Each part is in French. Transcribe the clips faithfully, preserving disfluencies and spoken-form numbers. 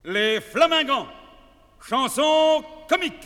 Les Flamingants, chanson comique.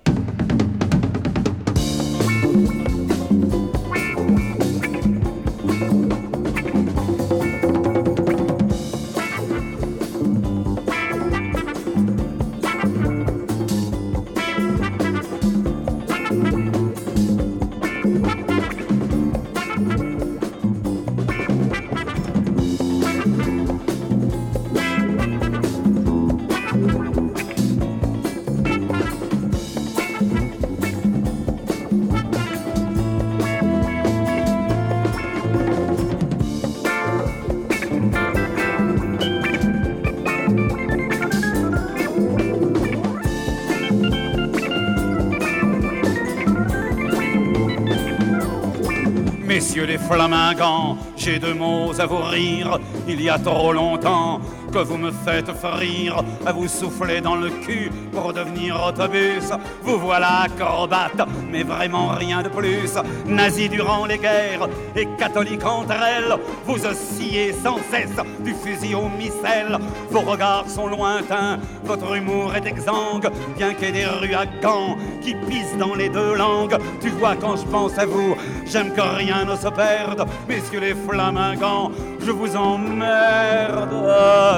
Messieurs les Flamingants, j'ai deux mots à vous rire. Il y a trop longtemps que vous me faites frire, à vous souffler dans le cul pour devenir autobus. Vous voilà acrobate, mais vraiment rien de plus. Nazis durant les guerres et catholiques entre elles, vous oscillez sans cesse du fusil au missel. Vos regards sont lointains, votre humour est exsangue, bien qu'il y ait des rues à Gand qui pissent dans les deux langues. Tu vois, quand je pense à vous, j'aime que rien ne se perde. Messieurs les Flamingants, je vous emmerde.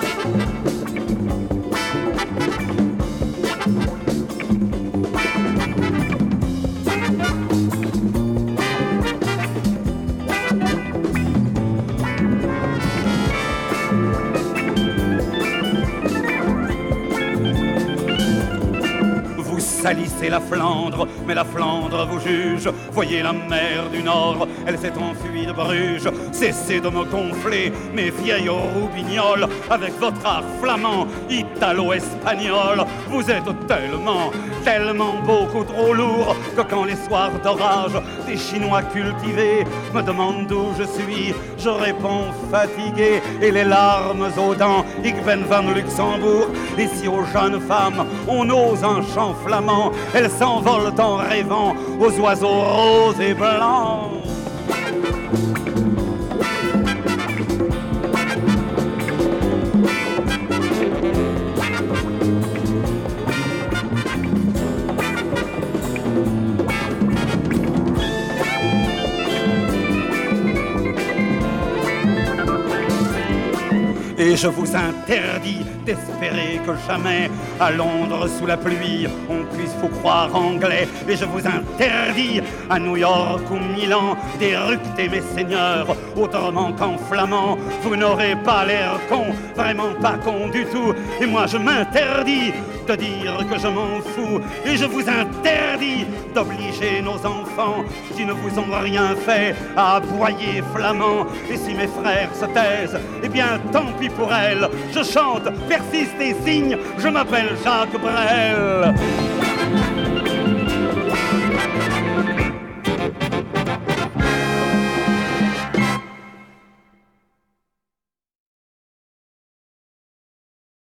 Salissez la Flandre, mais la Flandre vous juge. Voyez la mer du Nord, elle s'est enfuie de Bruges. Cessez de me gonfler, mes vieilles roubignoles, avec votre art flamand, italo-espagnol. Vous êtes tellement, tellement beaucoup trop lourd que quand les soirs d'orage des Chinois cultivés me demandent d'où je suis, je réponds fatigué et les larmes aux dents. Ik ben van Luxembourg. Et si aux jeunes femmes on ose un chant flamand, elles s'envolent en rêvant aux oiseaux roses et blancs. Et je vous interdis d'espérer que jamais, à Londres sous la pluie, on puisse vous croire anglais. Et je vous interdis, à New York ou Milan, d'éructer mes seigneurs autrement qu'en flamand. Vous n'aurez pas l'air con, vraiment pas con du tout. Et moi je m'interdis de dire que je m'en fous. Et je vous interdis d'obliger nos enfants qui ne vous ont rien fait à aboyer flamand. Et si mes frères se taisent, eh bien tant pis pour elles. Je chante, persiste et signe, je m'appelle Jacques Brel.